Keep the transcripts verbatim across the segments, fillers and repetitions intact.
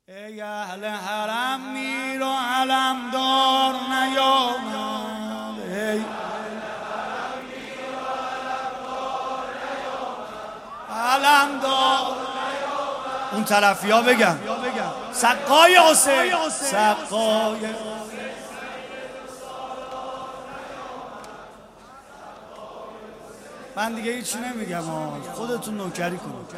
ای اهل حرم میر و علمدار نیامد، ای علمدار. اون طرفی ها بگم سقای حسین، سقای من دیگه هیچی نمیگم، خودتون نوکری کنید.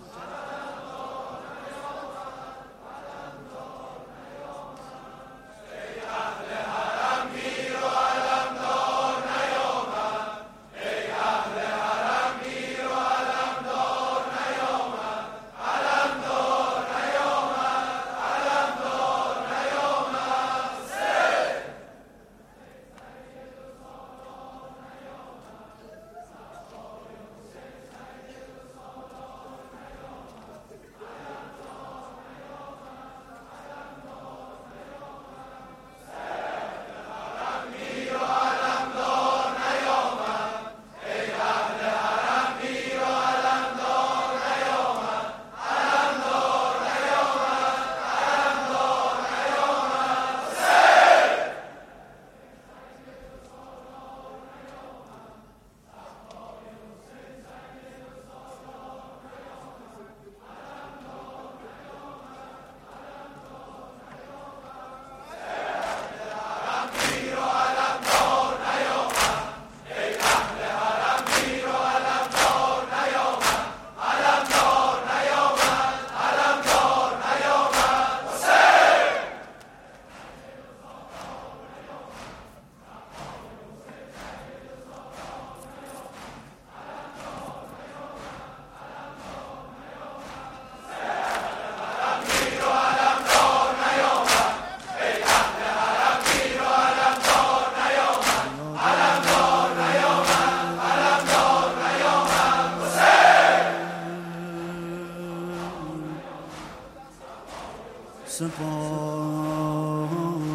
سپاه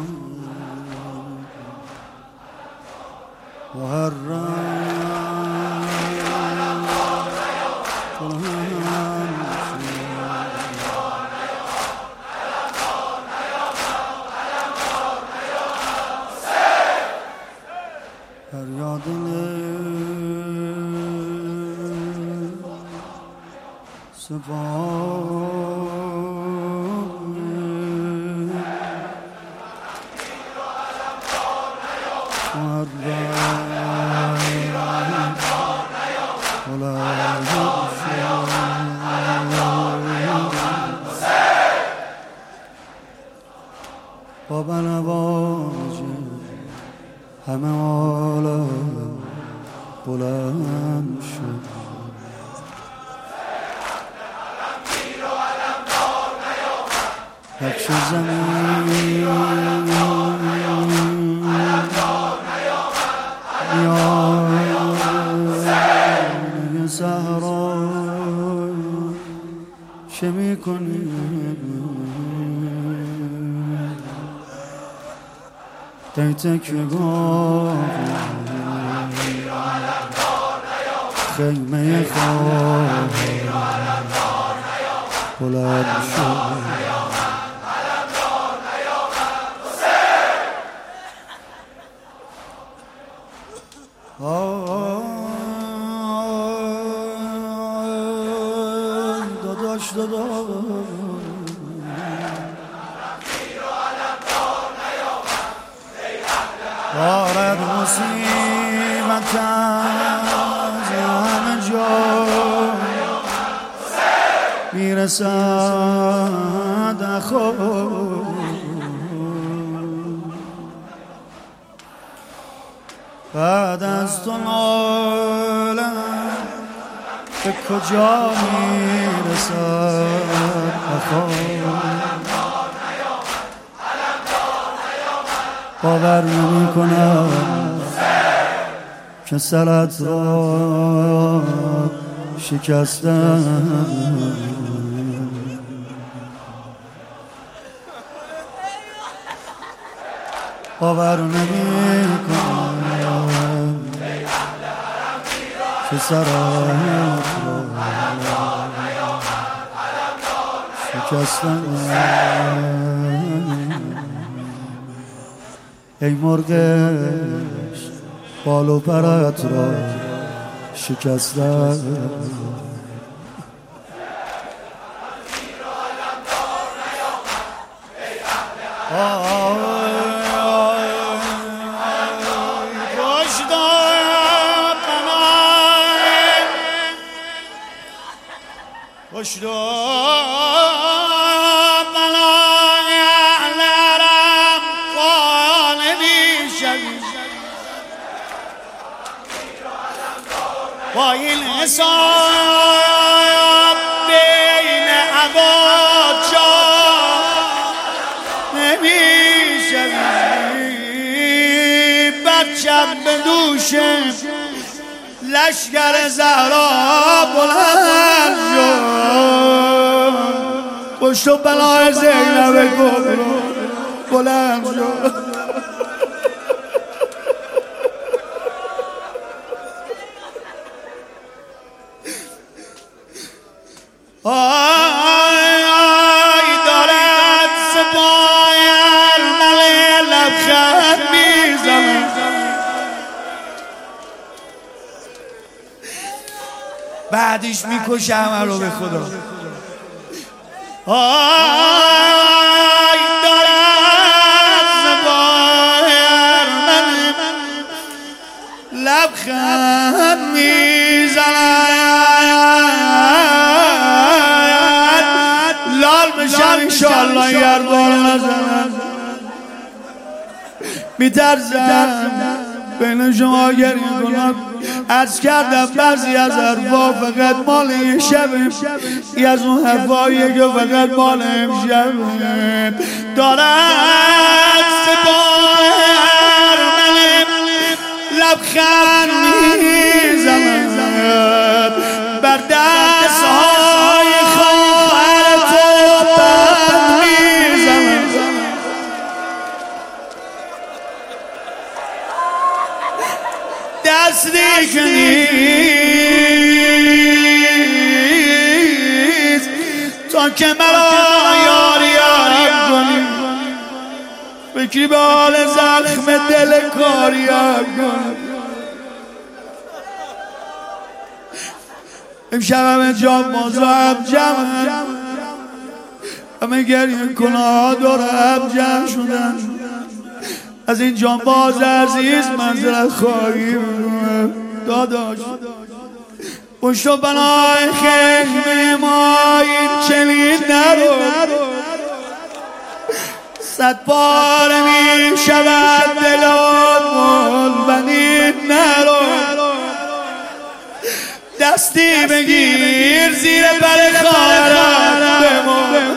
محرم فریاد سپاه با بنواج همه عالم بلند شد، نقش زمین میان صحرا چه میکنی؟ تک تکگاه خیمه خواه بلند شد، داداش داداش دارد مصیبت از همه جا میرسد خود، بعد از تو نالم به کجا میرسد خود. باور نمی کنم که سرت را شکستم، باور نمی کنم که سرت را شکستن. ای مرغ بال و پرت را شکستن. خوش با این حساب بین عباد جا نمیشوی. بچم به دوشه لشکر زهرا بلند شد. پشت و بلای زینب کبرا بلند شد. آی آی دارد سپاه ارمل لبخند میزنه. بعدش میکشه همه رو به خدا. آی دارد سپاه ارمل لبخند میزنه. انشالله یر بار نزنم. میترسم بین شما گریه کنم. عرض کردم بعضی از حرفا فقط مال یه شبه. ای از اون حرفاییه که فقط مال امشبه. دارد سپاه ارمل لبخند میزند بر دستهای خواهر تو بند میزند. دستی که نیست تا که مرا یاری یاری کنی. فکری به حال زخم دل کاری کنی. امشب همه جا مازم جمع همه گریه کنه دارم جمع شدن. از این جانباز عزیز منزلت خواهی میکنم. داداش پشت و بنای خیمه ما این چنین نرو. صد بار می شود دلات منبنین نرو. دستی بگیر زیر پر خواهرت بمون.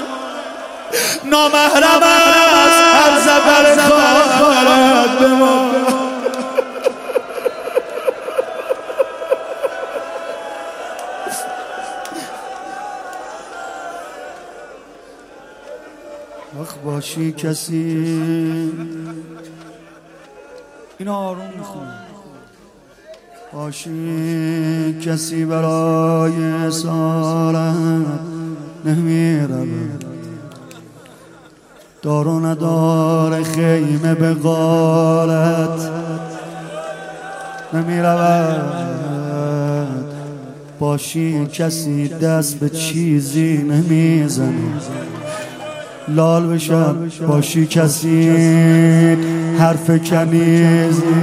نامحرم از هر زبر خواهرت بمون. آخ باشی کسی اینا آروم میخونه. باشی کسی برای اسارت نمیرود. دار و ندار خیمه به غارت نمیرود. باشی کسی دست به چیزی نمیزنه لال بشم. باشی کسی حرف کنیزی.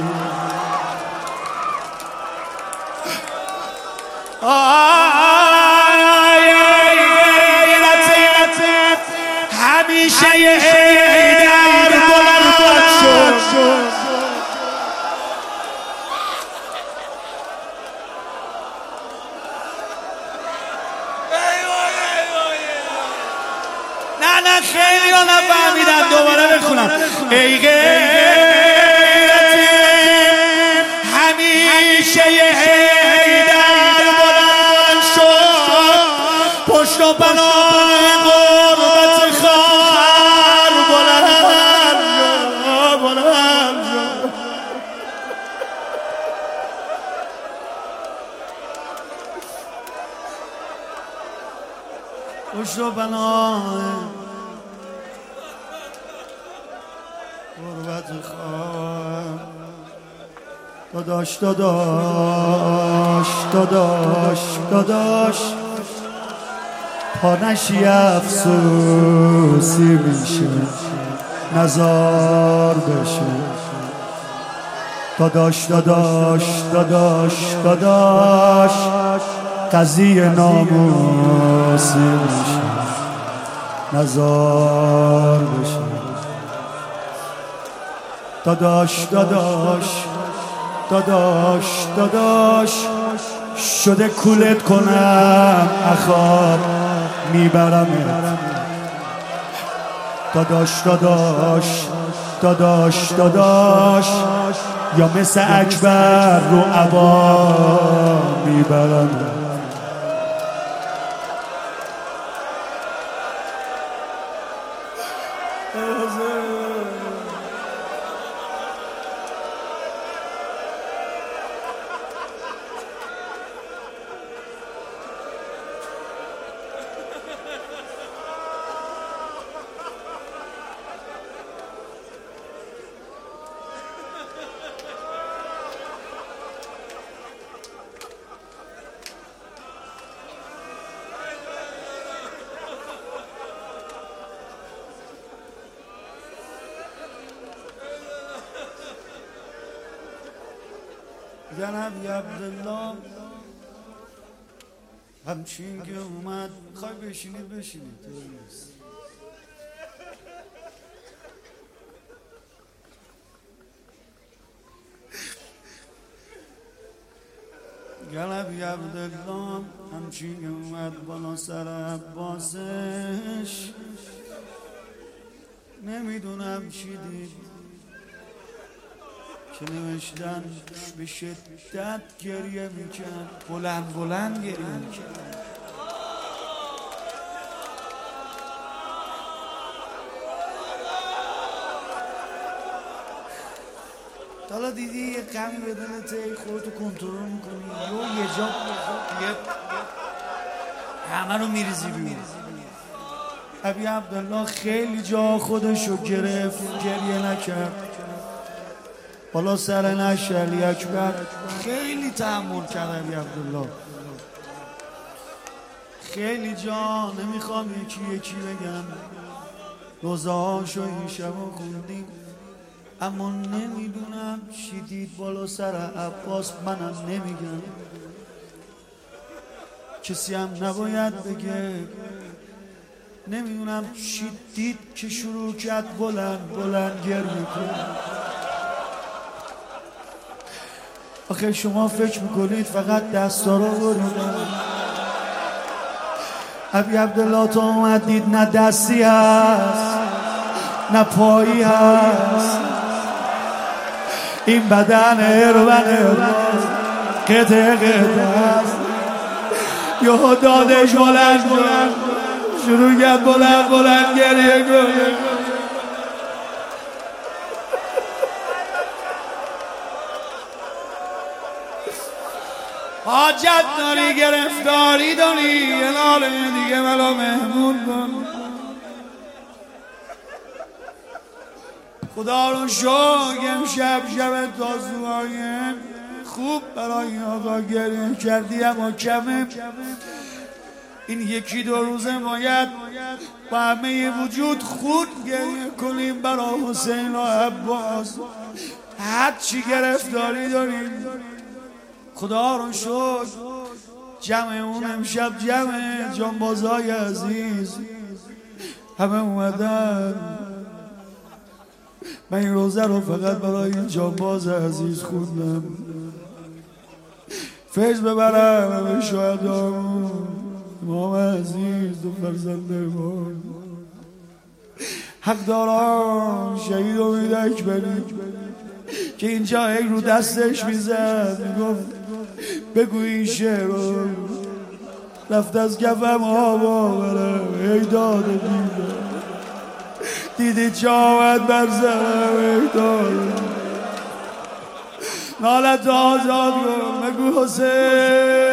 همیشه یه حیدر بلند شد. نه نه خیلی ها نفهمیدن دوباره بخونم. ای غیرت همیشه یه حیدر بلند شد. پشت و بنای غربت خواهر بلند بلند شد. پشت داشت و پناه غربت خواهم داداش داداش داداش داداش پانشی افسوسی میشه نزار بشه داداش داداش داداش داداش قضیه ناموسی میشه نزار بشه داداش داداش داداش داداش شده کولت کنم اخاب میبرم داداش داداش داداش داداش یا مثل اکبر رو عبا میبرم جناب عبدالله همچین که اومد خواهی بشینید بشینید جناب عبدالله همچین که اومد بالا سر عباسش نمیدونم چی دید که نوشتن به شدت گریه میکرد بلند بلند گریه میکرد حالا دیدی یه غمی بدن تی خودتو کنترل میکنی یا یه جا همه رو میریزی بیرون ابی عبدالله خیلی جا خودشو گرفت گریه نکرد بالا سر نشل اکبر خیلی تحمل کرد ابی عبدالله خیلی جا نمیخوام یکی یکی بگم روزه هاشو این شبا خوندیم اما نمیدونم چی دید بالا سر عباس منم نمیگم کسی هم نباید بگه نمیدونم چی دید که شروع کرد بلند بلند گریه کنه آخه شما فکر میکنید فقط دستا رو بریدن ابی عبدالله تو اومد دید نه دستی هست نه پایی هست این بدن هرون هرون قطع قطع هست یهو دادش بلند شد شروع کرد بلند بلند گریه کنه حاجت داری گرفتاری داری یه ناله دیگه ملا مهمون کن خدا رو شکر شب شب تازوهای خوب برای آقا گریه کردی اما کمه این یکی دو روزه باید با همه وجود خود گریه کنیم برای حسین و عباس هر چی گرفتاری داریم خدا رو شکر جمع اون امشب جمع جانبازای عزیز همه اومدن من این روزه رو فقط برای این جانباز عزیز خوندم فیض ببرم همه شهدامون امام عزیز دو فرزند امام حق دارم شهید امید اکبری که اینجا یک رو دستش میزد میگفت بگو این شعر رو رفت از کفم آبا برم ای داده دیده دیدی چه آمد بر سرم ای داده نالت آزاد کن بگو حسین